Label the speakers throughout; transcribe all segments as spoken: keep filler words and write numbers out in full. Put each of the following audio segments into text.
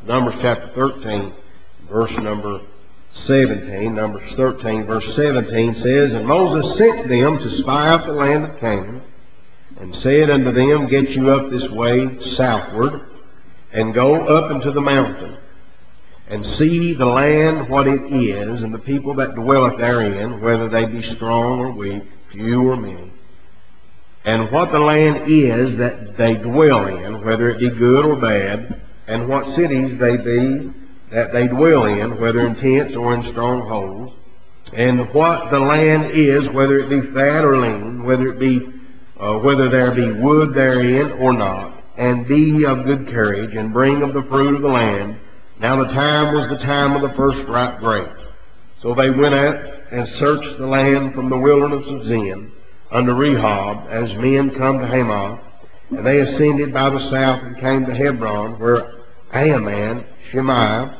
Speaker 1: Numbers chapter thirteen, verse number seventeen. Numbers thirteen, verse seventeen says, And Moses sent them to spy out the land of Canaan, and said unto them, Get you up this way southward, and go up into the mountain, and see the land what it is, and the people that dwelleth therein, whether they be strong or weak, few or many, and what the land is that they dwell in, whether it be good or bad, and what cities they be that they dwell in, whether in tents or in strongholds, and what the land is, whether it be fat or lean, whether it be uh, whether there be wood therein or not, and be of good courage, and bring of the fruit of the land. Now the time was the time of the first ripe grapes. So they went out and searched the land from the wilderness of Zin unto Rehob, as men come to Hamath. And they ascended by the south and came to Hebron, where Ahiman, Shemaiah,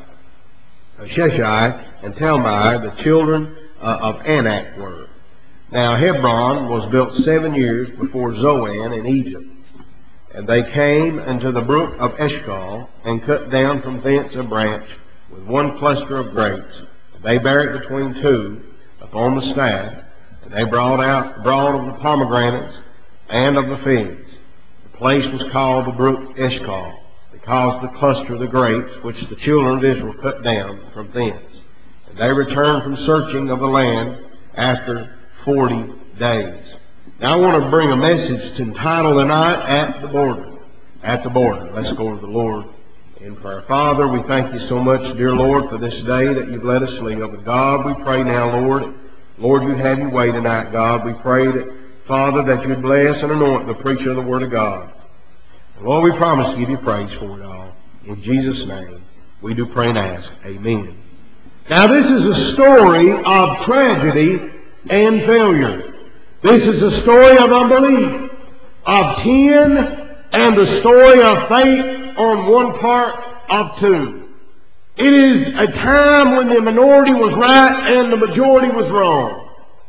Speaker 1: Sheshai, and Talmai, the children uh, of Anak, were. Now Hebron was built seven years before Zoan in Egypt. And they came unto the brook of Eshcol, and cut down from thence a branch with one cluster of grapes. And they bare it between two upon the staff. And they brought out brought of the pomegranates and of the figs. The place was called the brook Eshcol, because the cluster of the grapes which the children of Israel cut down from thence. And they returned from searching of the land after forty days. Now I want to bring a message to entitle tonight, At the Border. At the Border. Let's go to the Lord in prayer. Father, we thank you so much, dear Lord, for this day that you've let us live. And God, we pray now, Lord, Lord, you have your way tonight, God. We pray that, Father, that you'd bless and anoint the preacher of the Word of God. And Lord, we promise to give you praise for it all. In Jesus' name, we do pray and ask. Amen. Now this is a story of tragedy and failure. This is a story of unbelief, of ten, and the story of faith on one part of two. It is a time when the minority was right and the majority was wrong.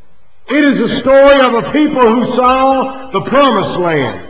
Speaker 1: It is a story of a people who saw the promised land,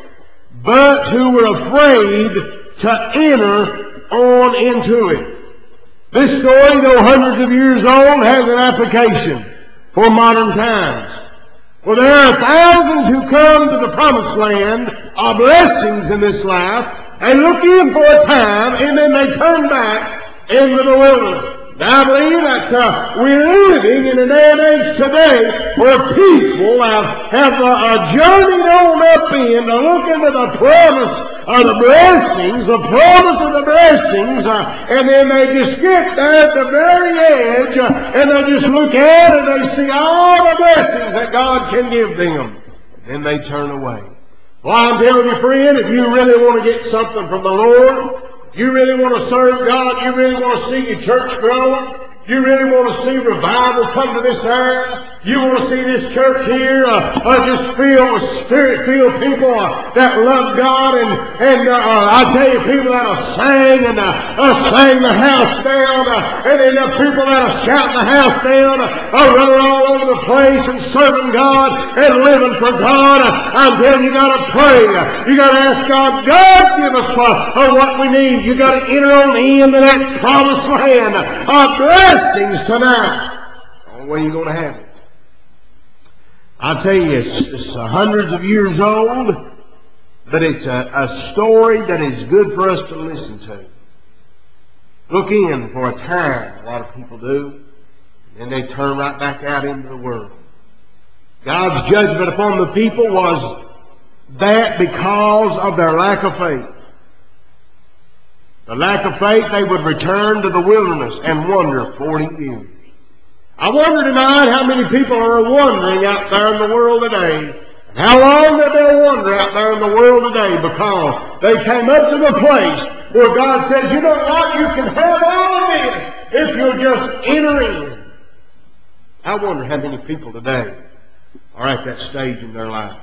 Speaker 1: but who were afraid to enter on into it. This story, though hundreds of years old, has an application for modern times. For there are thousands who come to the promised land of blessings in this life and look in for a time, and then they turn back into the wilderness. Now I believe that uh, we're living in a day and age today where people have, have uh, uh, journeyed on up in to look into the promise of the blessings, the promise of the blessings, uh, and then they just get there at the very edge, uh, and they just look at it and they see all the blessings that God can give them. And they turn away. Well, I'm telling you, friend, if you really want to get something from the Lord, you really want to serve God, you really want to see your church grow, you really want to see revival come to this area, you want to see this church here uh, uh, just filled with Spirit-filled people uh, that love God, and, and uh, uh, I tell you, people that will sing and uh, uh, sing the house down, uh, and then uh, people that will shout the house down, uh, uh, running all over the place and serving God and living for God. Uh, I'm telling you, you got to pray. Uh, you got to ask God, God, give us uh, uh, what we need. You got to enter on into that promised land of blessings tonight. The only way you're going to have it. I tell you, it's, it's uh, hundreds of years old, but it's a, a story that is good for us to listen to. Look in for a time, a lot of people do, and they turn right back out into the world. God's judgment upon the people was that because of their lack of faith. The lack of faith, they would return to the wilderness and wander forty years. I wonder tonight how many people are wandering out there in the world today. And how long have they wandered out there in the world today? Because they came up to the place where God said, you know what, you can have all of this if you'll just enter in. I wonder how many people today are at that stage in their life.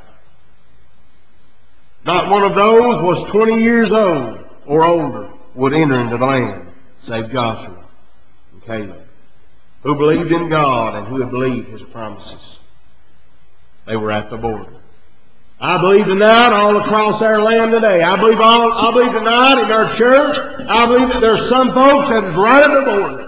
Speaker 1: Not one of those was twenty years old or older would enter into the land, save Joshua and Caleb, who believed in God and who had believed His promises. They were at the border. I believe tonight all across our land today. I believe all, I believe tonight in our church, I believe that there's some folks that is right at the border.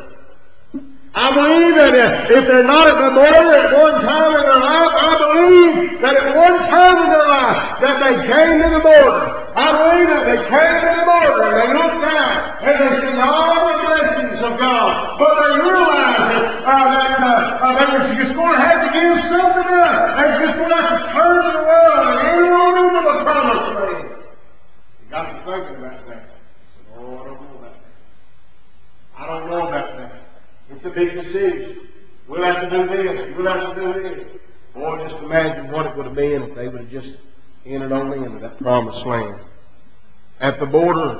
Speaker 1: I believe that if they're not at the border at one time in their life, I believe that at one time in their life that they came to the border. I believe that they came to the border and they looked out and they seen all the blessings of God. But they realized that, uh, that, uh, uh, they were just going to have to give something up. They were just going to have to turn the world and enter on into the promised land. You got to thinking about that. I said, oh, I don't know about that. I don't know about that. It's a big decision. We'll have to do this. We'll have to do this. Boy, just imagine what it would have been if they would have just entered on into that promised land. At the border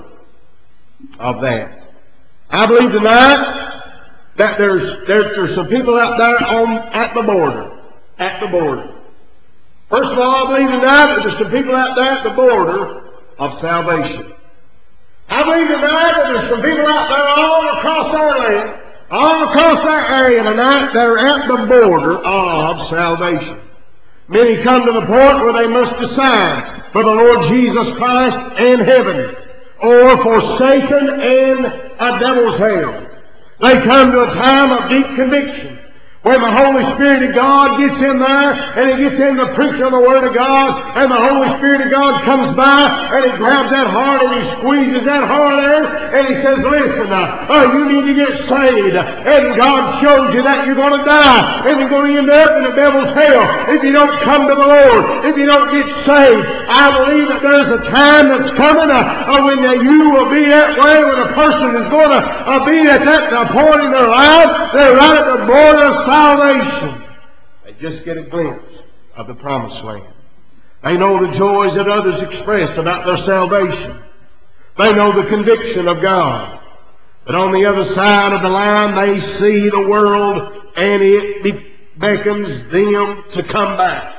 Speaker 1: of that. I believe tonight that there's, there's, there's some people out there on, at the border. At the border. First of all, I believe tonight that there's some people out there at the border of salvation. I believe tonight that there's some people out there all across our land, all across our area tonight, they're at the border of salvation. Many come to the point where they must decide for the Lord Jesus Christ and heaven, or for Satan and a devil's hell. They come to a time of deep conviction, when the Holy Spirit of God gets in there, and He gets in the preaching of the Word of God, and the Holy Spirit of God comes by, and He grabs that heart, and He squeezes that heart there, and He says, listen, uh, uh, you need to get saved. And God shows you that you're going to die, and you're going to end up in the devil's hell if you don't come to the Lord, if you don't get saved. I believe that there's a time that's coming uh, uh, when uh, you will be that way, when a person is going to uh, be at that uh, point in their life. They're right at the border of salvation. They just get a glimpse of the promised land. They know the joys that others express about their salvation. They know the conviction of God. But on the other side of the line, they see the world, and it beckons them to come back.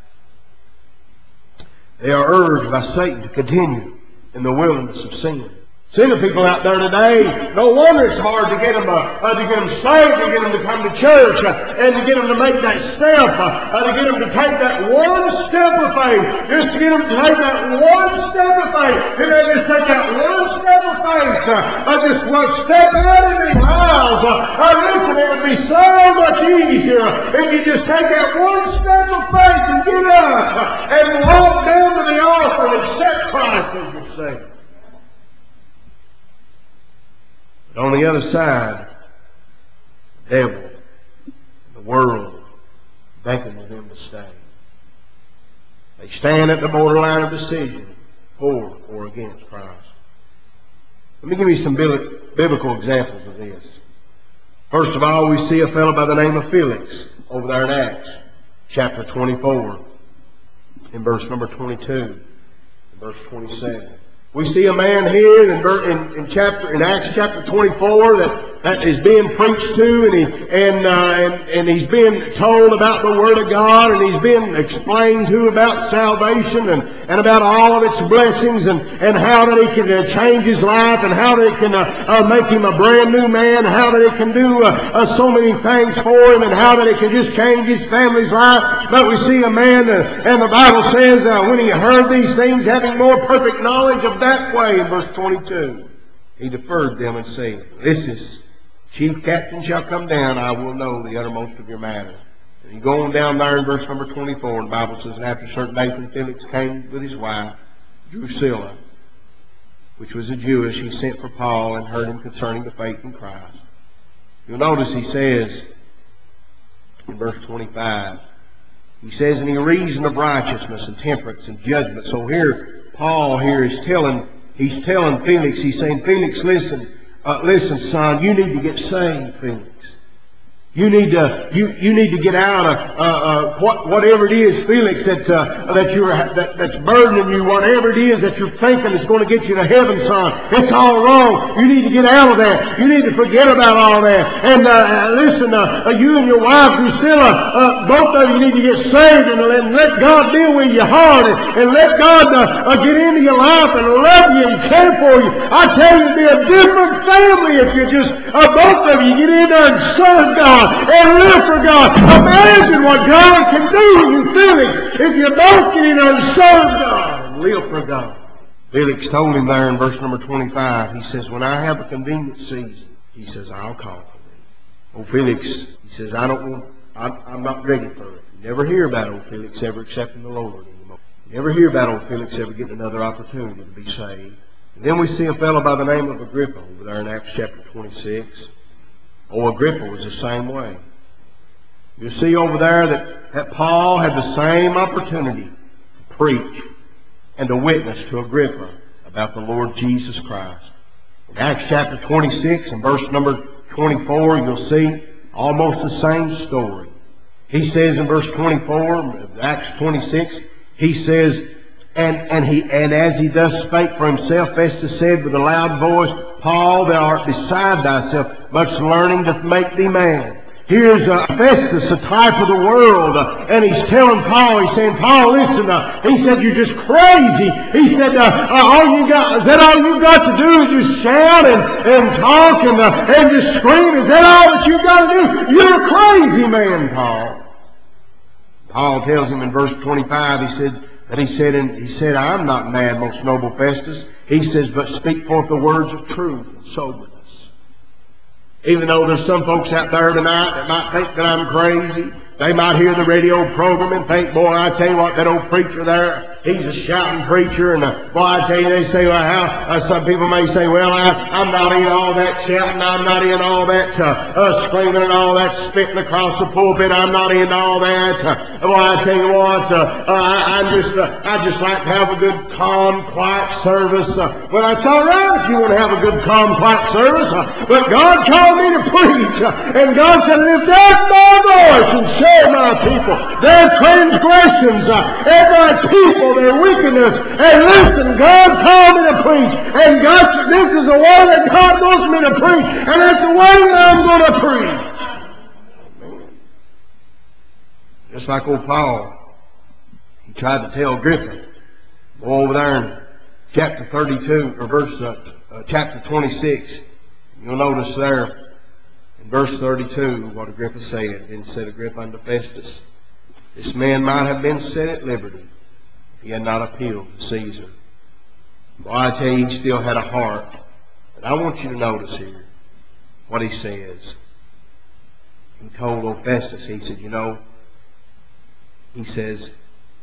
Speaker 1: They are urged by Satan to continue in the wilderness of sin. Sinner people out there today, no wonder it's hard to get them, uh, uh, to get them saved, to get them to come to church, uh, and to get them to make that step, uh, uh, to get them to take that one step of faith, just to get them to take that one step of faith, and they just take that one step of faith, uh, uh, just one step out of their lives. Uh, uh, listen, it would be so much easier if you just take that one step of faith and get up uh, and walk down to the altar and accept Christ as your Savior. But on the other side, the devil, the world, beckons them to stay. They stand at the borderline of decision, for or against Christ. Let me give you some biblical examples of this. First of all, we see a fellow by the name of Felix over there in Acts, chapter twenty-four, in verse number twenty-two, and verse twenty-seven. We see a man here in, in, in chapter in Acts chapter twenty-four that, that is being preached to, and he and, uh, and and he's being told about the Word of God, and he's being explained to about salvation and, and about all of its blessings, and, and how that he can uh, change his life, and how that it can uh, uh, make him a brand new man, how that it can do uh, uh, so many things for him, and how that it can just change his family's life. But we see a man, uh, and the Bible says uh, when he heard these things, having more perfect knowledge of that way, in verse twenty-two, he deferred them and said, "This is chief captain shall come down, I will know the uttermost of your matter." And you go on down there in verse number twenty-four, the Bible says, "And after a certain day when Felix came with his wife, Drusilla, which was a Jewess, he sent for Paul and heard him concerning the faith in Christ." You'll notice he says in verse twenty-five, he says, "And he reasoned of righteousness and temperance and judgment." So here, Paul here is telling, he's telling Felix, he's saying, "Felix, listen, uh, listen, son, you need to get saved, Felix. You need to you you need to get out of uh, uh, what whatever it is, Felix, that uh, that you're that, that's burdening you. Whatever it is that you're thinking is going to get you to heaven, son. It's all wrong. You need to get out of that. You need to forget about all that. And uh, listen, uh, you and your wife Drusilla, uh, both of you need to get saved and, and let God deal with your heart and, and let God uh, uh, get into your life and love you and care for you. I tell you, it'd be a different thing family if you just, uh, both of you get in there and serve God and live for God. Imagine what God can do with you, Felix, if you both get in there and serve God and live for God. Felix told him there in verse number twenty-five, he says, when I have a convenient season, he says, I'll call for thee. Old Felix, he says, I don't want, I, I'm not ready for it. You never hear about old Felix ever accepting the Lord anymore. You never hear about old Felix ever getting another opportunity to be saved. And then we see a fellow by the name of Agrippa over there in Acts chapter twenty-six. Oh, Agrippa was the same way. You see over there that, that Paul had the same opportunity to preach and to witness to Agrippa about the Lord Jesus Christ. In Acts chapter twenty-six and verse number twenty-four, you'll see almost the same story. He says in verse twenty-four of Acts twenty-six, he says, and, and, he, and as he thus spake for himself, Festus said with a loud voice, Paul, thou art beside thyself, much learning doth make thee mad. Here's uh, Festus, a type of the world, uh, and he's telling Paul, he's saying, Paul, listen, uh, he said, you're just crazy. He said, uh, uh, all you got, is that all you got to do is just shout and, and talk and, uh, and just scream? Is that all that you got to do? You're a crazy man, Paul. Paul tells him in verse twenty-five, he said, that he said, and he said, I'm not mad, most noble Festus. He says, but speak forth the words of truth and soberness. Even though there's some folks out there tonight that might think that I'm crazy, they might hear the radio program and think, boy, I tell you what, that old preacher there, he's a shouting preacher. And uh, boy, I tell you, they say, well, how, uh, some people may say, well, I, I'm not in all that shouting, I'm not in all that uh, uh, screaming and all that spitting across the pulpit, I'm not in all that. Uh, boy, I tell you what, uh, uh, I, I'm just, uh, I just like to have a good, calm, quiet service. Uh, well, that's all right if you want to have a good, calm, quiet service. Uh, but God called me to preach, uh, and God said, lift up my voice and show my people their transgressions uh, and my people their wickedness. And listen, God called me to preach, and God said, this is the way that God wants me to preach, and that's the way that I'm going to preach. Amen. Just like old Paul, he tried to tell Agrippa, go over there in chapter thirty-two, or verse uh, uh, chapter twenty-six. You'll notice there in verse thirty-two what Agrippa said. Then said Agrippa unto Festus, this man might have been set at liberty if he had not appealed to Caesar. Well, I tell you, he still had a heart. But I want you to notice here what he says. He told old Festus, he said, you know, he says,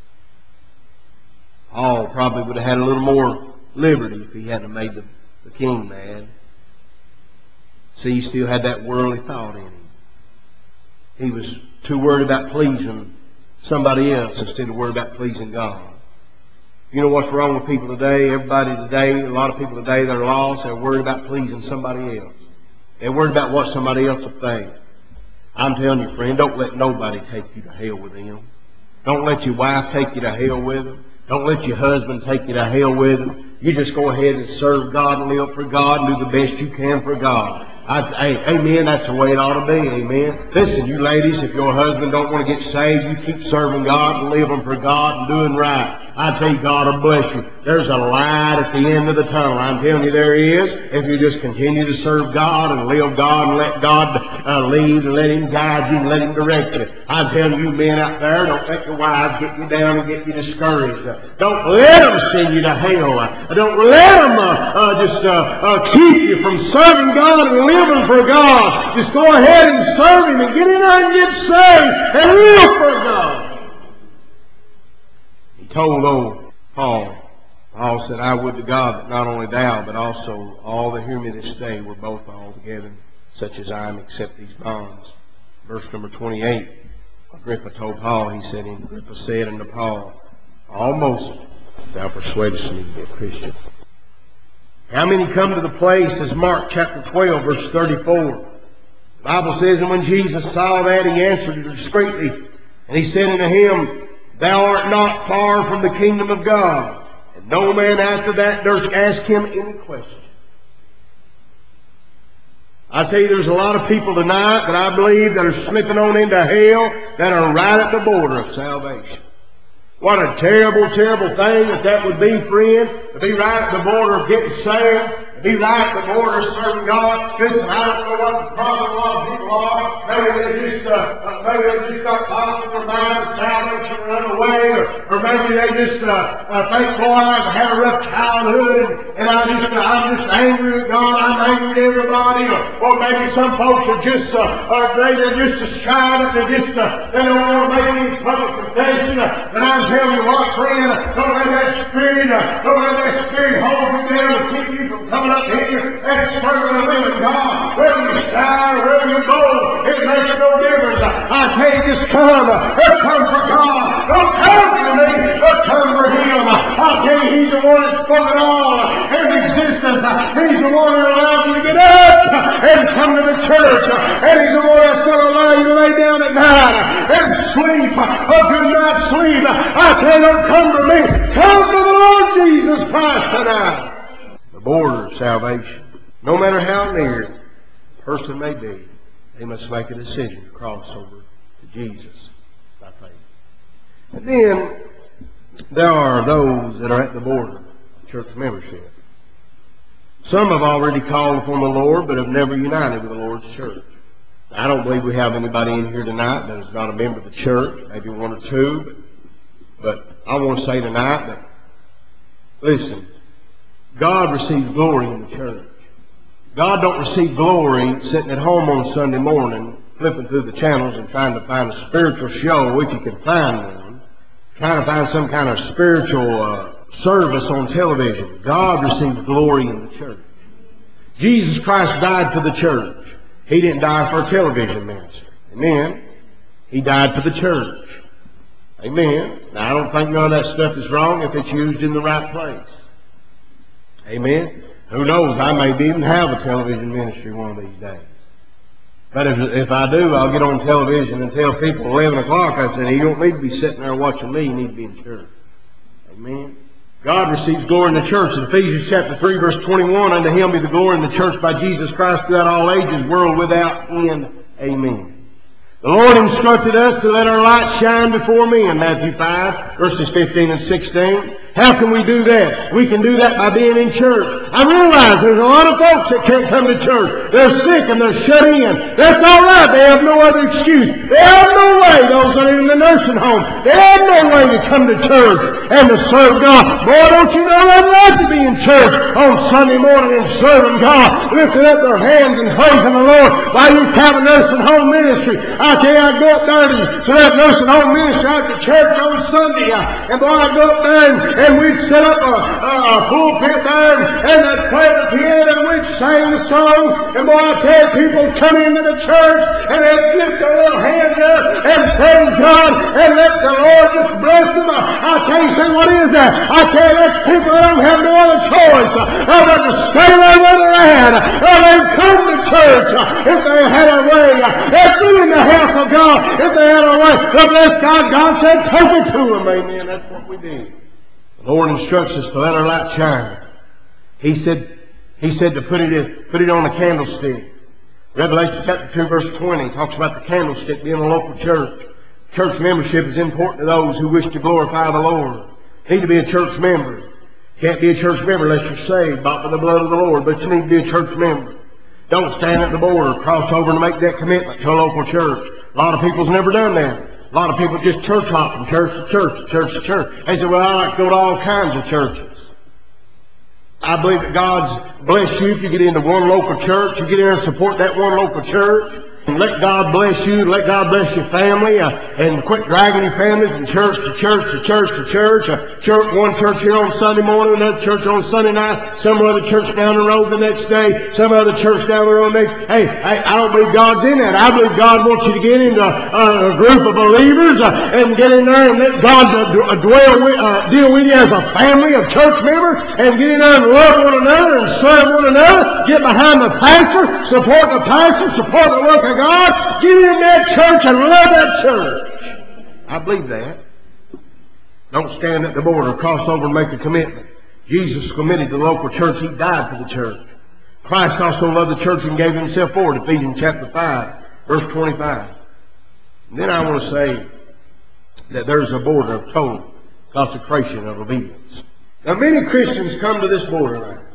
Speaker 1: Paul probably would have had a little more liberty if he hadn't made the, the king mad. See, he still had that worldly thought in him. He was too worried about pleasing somebody else instead of worried about pleasing God. You know what's wrong with people today? Everybody today, a lot of people today that are lost, they're worried about pleasing somebody else. They're worried about what somebody else will think. I'm telling you, friend, don't let nobody take you to hell with them. Don't let your wife take you to hell with them. Don't let your husband take you to hell with them. You just go ahead and serve God and live for God and do the best you can for God. I, hey, amen, that's the way it ought to be, amen. Listen, you ladies, if your husband don't want to get saved, you keep serving God and living for God and doing right. I tell you, God will bless you. There's a light at the end of the tunnel. I'm telling you, there is. If you just continue to serve God and live God and let God uh, lead and let Him guide you and let Him direct you. I'm telling you, men out there, don't let your wives get you down and get you discouraged. Uh, don't let them send you to hell. Uh, don't let them uh, uh, just uh, uh, keep you from serving God and living for God. Just go ahead and serve Him and get in there and get saved and live for God. He told old Paul, Paul said, I would to God that not only thou, but also all that hear me this day were both all together, such as I am, except these bonds. Verse number twenty-eight, Agrippa told Paul, he said, and Agrippa said unto Paul, almost thou persuadest me to be a Christian. How many come to the place, as Mark chapter twelve, verse thirty-four. The Bible says, and when Jesus saw that, he answered discreetly, and he said unto him, thou art not far from the kingdom of God. And no man after that durst ask him any question. I tell you, there's a lot of people tonight that I believe that are slipping on into hell that are right at the border of salvation. What a terrible, terrible thing that that would be, friend, to be right at the border of getting saved be right at the border serving God. Listen, I don't know what the problem a lot of people are. Maybe they just, uh, uh, maybe they just got thoughts in their mind of salvation or run away, or, or maybe they just uh, uh, think, boy, I've had a rough childhood, and, and I just, uh, I'm just angry with God. I'm angry with everybody. Or, or maybe some folks are just, uh, uh, they, they're just as shy that they just, uh, they don't want to make any public confession. Uh, and I'm telling you what, friend, uh, don't let that spirit, uh, don't let that spirit hold you down and keep you from coming up here and serving the living God. Whether you die or whether you go, it makes no difference. I tell you, just come. Just come for God. Don't come for me, but come for Him. I tell you, He's the one that spoke it all into existence. He's the one that allowed you to get up and come to the church. And He's the one that's going to allow you to lay down at night and sleep a good night's sleep. I tell you, don't come to me. Come to the Lord Jesus Christ tonight. The border of salvation. No matter how near a person may be, they must make a decision to cross over to Jesus by faith. And then there are those that are at the border of church membership. Some have already called upon the Lord, but have never united with the Lord's church. I don't believe we have anybody in here tonight that is not a member of the church, maybe one or two, but, but I want to say tonight that, listen, God receives glory in the church. God don't receive glory sitting at home on Sunday morning, flipping through the channels and trying to find a spiritual show, if you can find one, trying to find some kind of spiritual uh, service on television. God receives glory in the church. Jesus Christ died for the church. He didn't die for a television ministry. Amen. He died for the church. Amen. Now, I don't think none of that stuff is wrong if it's used in the right place. Amen. Who knows, I may even have a television ministry one of these days. But if, if I do, I'll get on television and tell people at eleven o'clock, I said, you don't need to be sitting there watching me, you need to be in church. Amen. God receives glory in the church. In Ephesians chapter three, verse twenty-one, unto Him be the glory in the church by Jesus Christ throughout all ages, world without end. Amen. The Lord instructed us to let our light shine before men, Matthew five, verses fifteen and sixteen. How can we do that? We can do that by being in church. I realize there's a lot of folks that can't come to church. They're sick and they're shut in. That's all right. They have no other excuse. They have no way, those that are in the nursing home, they have no way to come to church and to serve God. Boy, don't you know I'd like to be in church on Sunday morning and serving God, lifting up their hands and praising the Lord while you have a nursing home ministry. I tell you, I'd go up there to that nursing home ministry out to church on Sunday, and boy, I'd go up there and, and we'd set up a, a, a pulpit there, and they'd play the piano, and we'd sing the song, and boy, I tell you, people come into the church, and they'd lift their little hands up and praise God, and let the Lord just bless them. I tell you, say, what is that? I tell you, that's people that don't have no other choice other than to stay right where they're at, or they'd come to church if they had a way. They'd be in the house of God if they had a way. But bless God, God said, take it to them. Amen. That's what we did. The Lord instructs us to let our light shine. He said, He said to put it in, put it on a candlestick. Revelation chapter two, verse twenty talks about the candlestick being a local church. Church membership is important to those who wish to glorify the Lord. Need to be a church member. Can't be a church member unless you're saved, bought by the blood of the Lord, but you need to be a church member. Don't stand at the border, cross over and make that commitment to a local church. A lot of people's never done that. A lot of people just church hop from church to church, church to church. They say, well, I like to go to all kinds of churches. I believe that God's blessed you if you get into one local church. You get in there and support that one local church. And let God bless you, let God bless your family, uh, and quit dragging your families from church to church to church to church. Uh, church, one church here on Sunday morning, another church on Sunday night, some other church down the road the next day, some other church down the road next. Hey, I, I don't believe God's in that. I believe God wants you to get into a, a group of believers uh, and get in there and let God uh, dwell with, uh, deal with you as a family of church members, and get in there and love one another and serve one another. Get behind the pastor, support the pastor, support the work of God. Get in that church and love that church. I believe that. Don't stand at the border, cross over and make a commitment. Jesus committed to the local church. He died for the church. Christ also loved the church and gave Himself for it. Ephesians chapter five, verse twenty-five. And then I want to say that there's a border of total consecration of obedience. Now many Christians come to this border line.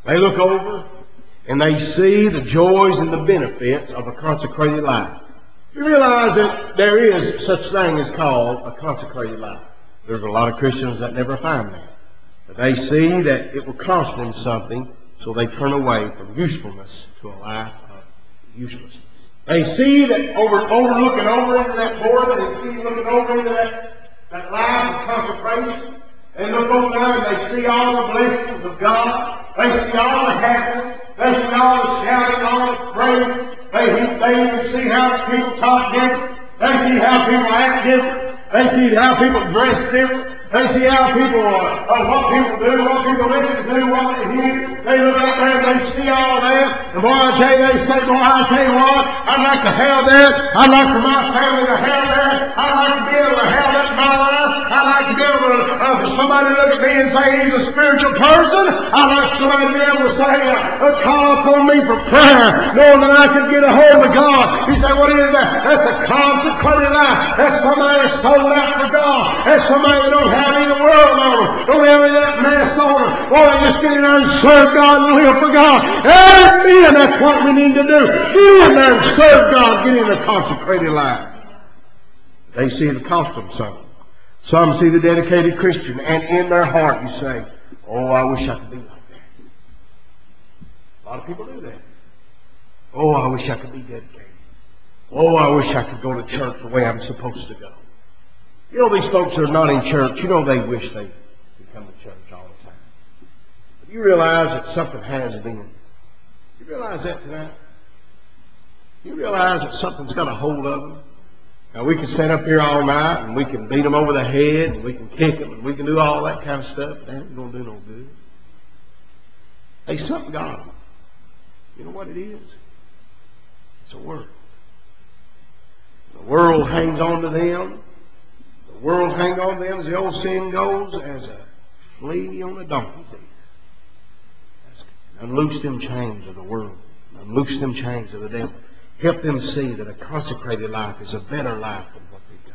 Speaker 1: They look over and they see the joys and the benefits of a consecrated life. You realize that there is such thing as called a consecrated life. There's a lot of Christians that never find that. But they see that it will cost them something, so they turn away from usefulness to a life of uselessness. They see that over, over looking over into that board, they see looking over into that, that life of consecration. They look over there and they see all the blessings of God. They see all the happiness. They see all the shouting, all the praise. They, they even see how people talk different. They see how people act different. They see how people dress different. They see how people, uh, uh, what people do, what people listen to, what they hear. They look out there and they see all that. And boy, I tell you, they say, boy, I tell you what, I'd like to have that. I'd like for my family to have that. I'd like to be able to have that in my life. I'd like to be able to, uh, for somebody to look at me and say he's a spiritual person. I'd like somebody to be able to say, uh, call upon me for prayer, knowing that I can get a hold of God. You say, what is that? That's a consecrated life. That's somebody that's sold out for God. That's somebody that don't have any of the world on them. Don't have any of that mess on them. Boy, they just get in there and serve God and live for God. Amen. That's what we need to do. Get in there and serve God. Get in a consecrated life. They see it cost them something. Some see the dedicated Christian, and in their heart you say, oh, I wish I could be like that. A lot of people do that. Oh, I wish I could be dedicated. Oh, I wish I could go to church the way I'm supposed to go. You know, these folks that are not in church, you know they wish they could come to church all the time. But you realize that something has been. You realize that tonight? You realize that something's got a hold of them? Now, we can stand up here all night, and we can beat them over the head, and we can kick them, and we can do all that kind of stuff. That ain't going to do no good. Hey, something got them. You know what it is? It's a world. The world hangs on to them. The world hangs on to them, as the old saying goes, as a flea on a donkey's ear. Unloose them chains of the world. Unloose them chains of the devil. Help them see that a consecrated life is a better life than what they've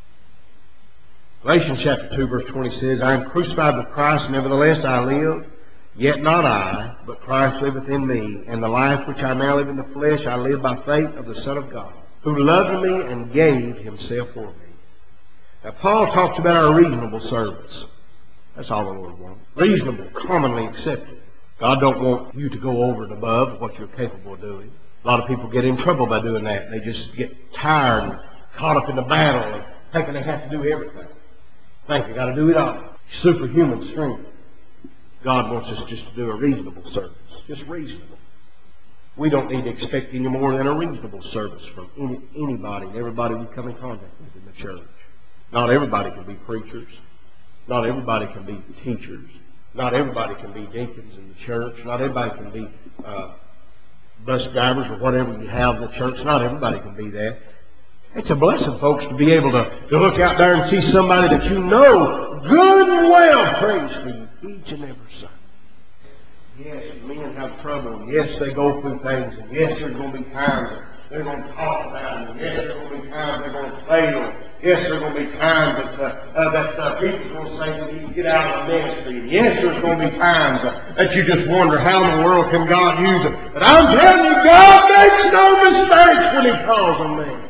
Speaker 1: got. Galatians chapter two, verse twenty says, I am crucified with Christ, nevertheless I live. Yet not I, but Christ liveth in me. And the life which I now live in the flesh, I live by faith of the Son of God, who loved me and gave himself for me. Now, Paul talks about our reasonable service. That's all the Lord wants. Reasonable, commonly accepted. God don't want you to go over and above what you're capable of doing. A lot of people get in trouble by doing that. They just get tired and caught up in the battle and thinking they have to do everything. Think they got to do it all. Superhuman strength. God wants us just to do a reasonable service. Just reasonable. We don't need to expect any more than a reasonable service from any, anybody and everybody we come in contact with in the church. Not everybody can be preachers. Not everybody can be teachers. Not everybody can be deacons in the church. Not everybody can be uh, bus drivers or whatever you have in the church. Not everybody can be that. It's a blessing, folks, to be able to, to look out there and see somebody that you know good and well prays for you each and every Sunday. Yes, men have trouble, and yes, they go through things, and yes, there's going to be times that they're going to talk about it, and yes, there's going to be times they're going to fail. Yes, there's going to be times that, uh, uh, that uh, people are going to say you need to get out of the ministry. And yes, there's going to be times uh, that you just wonder how in the world can God use them. But I'm telling you, God makes no mistakes when He calls on me.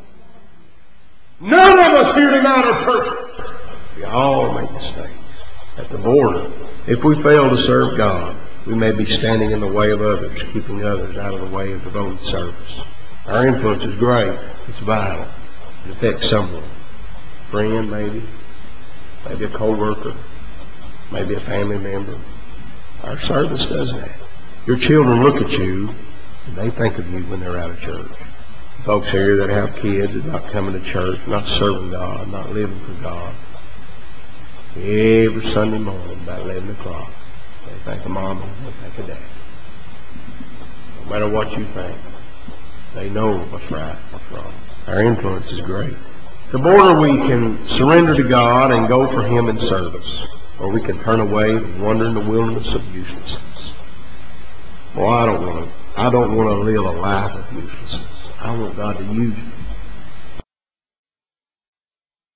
Speaker 1: None of us here tonight are perfect. We all make mistakes. At the border, if we fail to serve God, we may be standing in the way of others, keeping others out of the way of devoted service. Our influence is great. It's vital. It affects someone. A friend, maybe. Maybe a co-worker. Maybe a family member. Our service does that. Your children look at you, and they think of you when they're out of church. Folks here that have kids that are not coming to church, not serving God, not living for God. Every Sunday morning, about eleven o'clock, they think of Mama, they think of Dad. No matter what you think, they know what's right, what's wrong. Our influence is great. At the border, we can surrender to God and go for Him in service, or we can turn away and wander in the wilderness of uselessness. Well, I don't want to. I don't want to live a life of uselessness. I want God to use me.